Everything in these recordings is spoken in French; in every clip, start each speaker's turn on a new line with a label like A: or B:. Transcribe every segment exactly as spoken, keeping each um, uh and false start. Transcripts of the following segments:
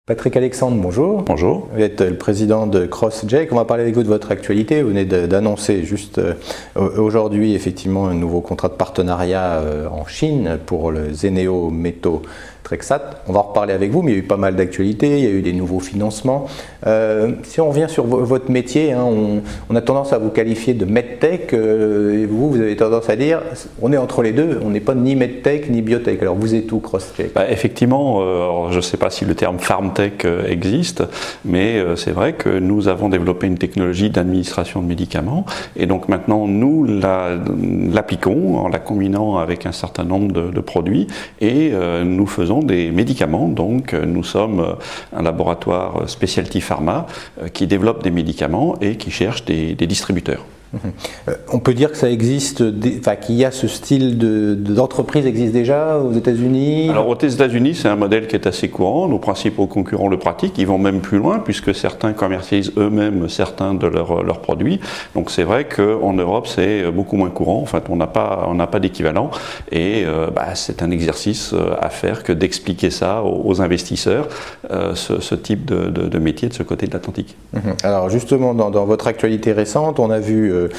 A: Patrick Alexandre, bonjour.
B: Bonjour.
A: Vous êtes le président de CrossJect. On va parler avec vous de votre actualité. Vous venez d'annoncer juste aujourd'hui effectivement un nouveau contrat de partenariat en Chine pour le Zeneo Meto Trexat. On va en reparler avec vous, mais il y a eu pas mal d'actualités, il y a eu des nouveaux financements. Euh, si on revient sur votre métier, hein, on, on a tendance à vous qualifier de medtech, euh, et vous, vous avez tendance à dire on est entre les deux, on n'est pas ni medtech ni biotech. Alors vous êtes où, CrossJect?
B: Bah, Effectivement, euh, je ne sais pas si le terme pharmtech euh, existe, mais euh, c'est vrai que nous avons développé une technologie d'administration de médicaments, et donc maintenant nous l'appliquons la, en la combinant avec un certain nombre de, de produits, et euh, nous faisons des médicaments. Donc nous sommes un laboratoire Specialty Pharma euh, qui développe des médicaments et qui cherche des, des distributeurs.
A: Euh, on peut dire que ça existe, enfin qu'il y a ce style de, d'entreprise existe déjà aux États-Unis.
B: Alors aux États-Unis, c'est un modèle qui est assez courant. Nos principaux concurrents le pratiquent. Ils vont même plus loin puisque certains commercialisent eux-mêmes certains de leurs, leurs produits. Donc c'est vrai qu'en Europe, c'est beaucoup moins courant. En fait, on n'a pas, on n'a pas d'équivalent. Et euh, bah, c'est un exercice à faire que d'expliquer ça aux, aux investisseurs, euh, ce, ce type de, de, de métier de ce côté de l'Atlantique.
A: Alors justement, dans, dans votre actualité récente, on a vu Euh,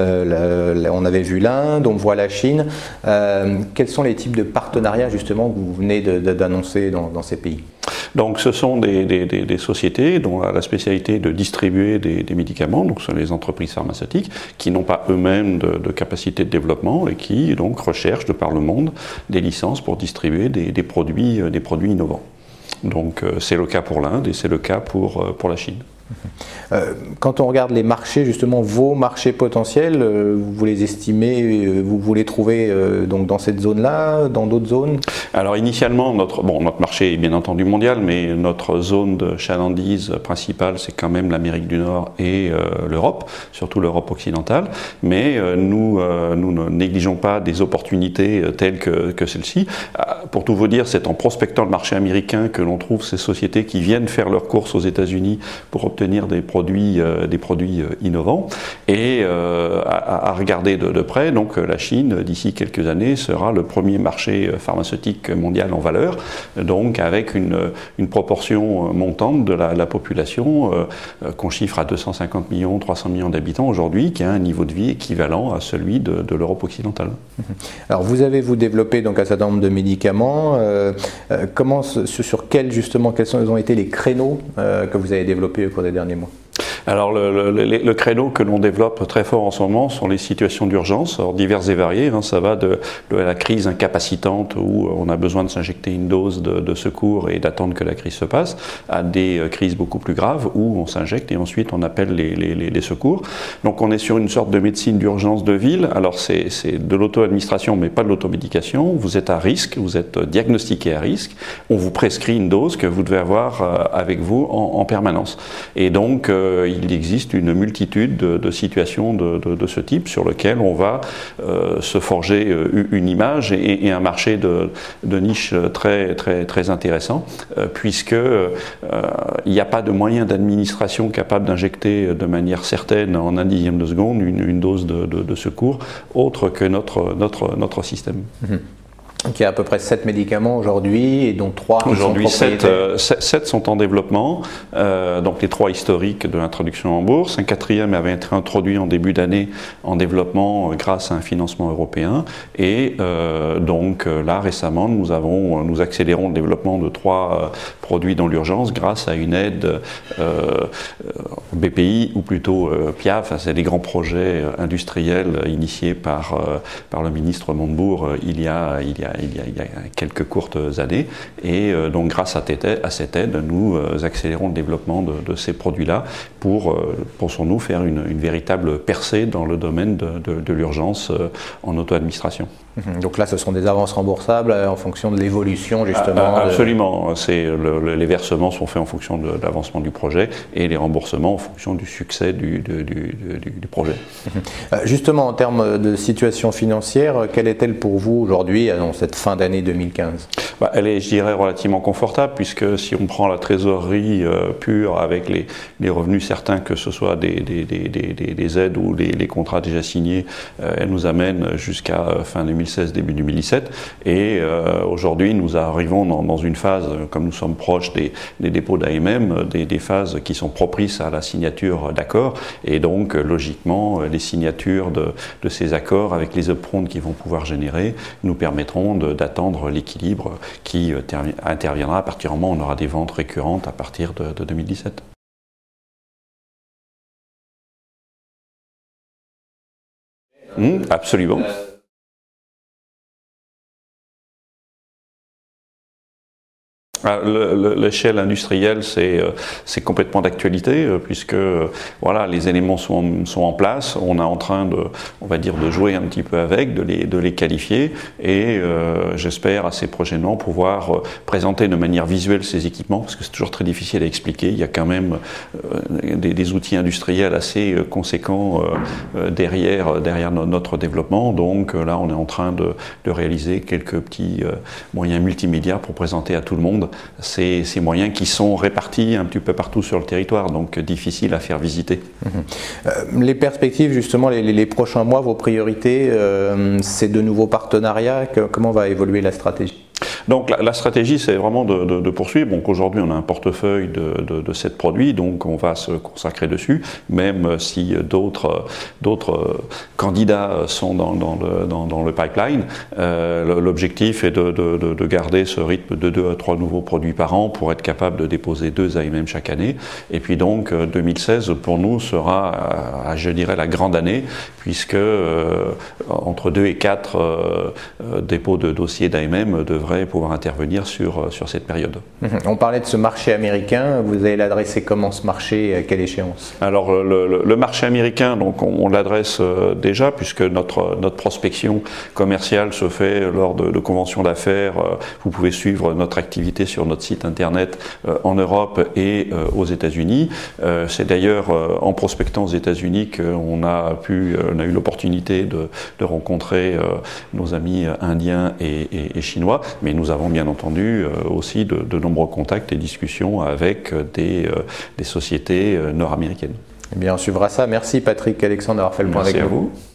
A: euh, la, on avait vu l'Inde, on voit la Chine. Euh, quels sont les types de partenariats justement que vous venez de, de, d'annoncer dans, dans ces pays?
B: Donc ce sont des, des, des, des sociétés dont la spécialité est de distribuer des, des médicaments, donc ce sont les entreprises pharmaceutiques qui n'ont pas eux-mêmes de, de capacité de développement et qui donc recherchent de par le monde des licences pour distribuer des, des, produits, des produits innovants. Donc euh, c'est le cas pour l'Inde et c'est le cas pour, euh, pour la Chine.
A: Euh, quand on regarde les marchés, justement vos marchés potentiels, euh, vous les estimez, euh, vous, vous les trouvez euh, donc dans cette zone-là, dans d'autres zones?
B: Alors initialement, notre, bon, notre marché est bien entendu mondial, mais notre zone de chalandise principale, c'est quand même l'Amérique du Nord et euh, l'Europe, surtout l'Europe occidentale. Mais euh, nous, euh, nous ne négligeons pas des opportunités euh, telles que, que celle-ci. Euh, pour tout vous dire, c'est en prospectant le marché américain que l'on trouve ces sociétés qui viennent faire leurs courses aux États-Unis pour obtenir des produits, euh, des produits euh, innovants. Et euh, à, à regarder de, de près, donc la Chine, d'ici quelques années, sera le premier marché pharmaceutique mondial en valeur, donc avec une, une proportion montante de la, la population euh, qu'on chiffre à deux cent cinquante millions, trois cents millions d'habitants aujourd'hui, qui a un niveau de vie équivalent à celui de, de l'Europe occidentale.
A: Alors vous avez vous développé donc un certain nombre de médicaments. Euh, euh, comment, sur quels justement, quels sont, ont été les créneaux euh, que vous avez développés au cours des derniers mois?
B: Alors le, le, le créneau que l'on développe très fort en ce moment sont les situations d'urgence, alors diverses et variées, hein, ça va de, de la crise incapacitante où on a besoin de s'injecter une dose de, de secours et d'attendre que la crise se passe, à des crises beaucoup plus graves où on s'injecte et ensuite on appelle les, les, les secours. Donc on est sur une sorte de médecine d'urgence de ville, alors c'est, c'est de l'auto-administration mais pas de l'automédication, vous êtes à risque, vous êtes diagnostiqué à risque, on vous prescrit une dose que vous devez avoir avec vous en, en permanence. Et donc euh, il existe une multitude de, de situations de, de, de ce type sur lesquelles on va euh, se forger euh, une image et, et un marché de, de niche très, très, très intéressant, euh, puisque euh, il n'y a pas de moyen d'administration capable d'injecter de manière certaine en un dixième de seconde une, une dose de, de, de secours autre que notre, notre, notre système.
A: Mmh. Donc il y a à peu près sept médicaments aujourd'hui et dont trois qui
B: aujourd'hui,
A: sont propriétaires.
B: Aujourd'hui, sept sont en développement, euh, donc les trois historiques de l'introduction en bourse. Un quatrième avait été introduit en début d'année en développement euh, grâce à un financement européen. Et euh, donc euh, là, récemment, nous, avons, nous accélérons le développement de trois euh, produits dans l'urgence grâce à une aide euh, B P I ou plutôt euh, P I A F. Enfin, c'est des grands projets industriels initiés par, euh, par le ministre Montebourg euh, il y a, il y a Il y, a, il y a quelques courtes années et euh, donc grâce à, à cette aide nous euh, accélérons le développement de, de ces produits-là pour, euh, pensons-nous, faire une, une véritable percée dans le domaine de, de, de l'urgence euh, en auto-administration.
A: Donc là ce sont des avances remboursables en fonction de l'évolution justement.
B: Ah, absolument, de... C'est le, le, les versements sont faits en fonction de, de l'avancement du projet et les remboursements en fonction du succès du, du, du, du, du projet.
A: Justement en termes de situation financière, quelle est-elle pour vous aujourd'hui en cette fin d'année deux mille quinze?
B: Bah, elle est, je dirais, relativement confortable puisque si on prend la trésorerie euh, pure avec les, les revenus certains, que ce soit des, des, des, des, des aides ou les, les contrats déjà signés, euh, elle nous amène jusqu'à fin deux mille mille seize, début deux mille dix-sept. Et euh, aujourd'hui, nous arrivons dans, dans une phase, comme nous sommes proches des, des dépôts d'A M M, des, des phases qui sont propices à la signature d'accords. Et donc, logiquement, les signatures de, de ces accords avec les upfronts qui vont pouvoir générer nous permettront d'attendre l'équilibre qui euh, interviendra à partir du moment où on aura des ventes récurrentes à partir de, de deux mille dix-sept. Mmh, absolument. L'échelle industrielle, c'est euh, complètement d'actualité euh, puisque euh, voilà, les éléments sont, sont en place. On est en train de, on va dire, de jouer un petit peu avec, de les, de les qualifier et euh, j'espère assez prochainement pouvoir euh, présenter de manière visuelle ces équipements parce que c'est toujours très difficile à expliquer. Il y a quand même euh, des, des outils industriels assez euh, conséquents euh, derrière, derrière notre développement. Donc euh, là, on est en train de, de réaliser quelques petits euh, moyens multimédia pour présenter à tout le monde Ces, ces moyens qui sont répartis un petit peu partout sur le territoire, donc difficiles à faire visiter.
A: Mmh. Euh, les perspectives, justement, les, les prochains mois, vos priorités, euh, c'est de nouveaux partenariats, que, comment va évoluer la stratégie ?
B: Donc la, la stratégie, c'est vraiment de, de, de poursuivre. Donc aujourd'hui, on a un portefeuille de, de, de sept produits, donc on va se consacrer dessus, même si d'autres d'autres candidats sont dans, dans, le, dans, dans le pipeline. Euh, L'objectif est de, de, de garder ce rythme de deux à trois nouveaux produits par an pour être capable de déposer deux A M M chaque année. Et puis donc deux mille seize, pour nous, sera, je dirais, la grande année, puisque euh, entre deux et quatre euh, dépôts de dossiers d'A M M devraient pouvoir intervenir sur, sur cette période.
A: On parlait de ce marché américain, vous allez l'adresser comment ce marché, à quelle échéance?
B: Alors le, le, le marché américain, donc on, on l'adresse déjà puisque notre, notre prospection commerciale se fait lors de, de conventions d'affaires. Vous pouvez suivre notre activité sur notre site internet en Europe et aux États-Unis. C'est d'ailleurs en prospectant aux États-Unis qu'on a pu, on a eu l'opportunité de, de rencontrer nos amis indiens et, et, et chinois, mais nous avons bien entendu aussi de, de nombreux contacts et discussions avec des, des sociétés nord-américaines.
A: Eh bien, on suivra ça. Merci Patrick Alexandre d'avoir fait le point avec nous.
B: Merci à vous.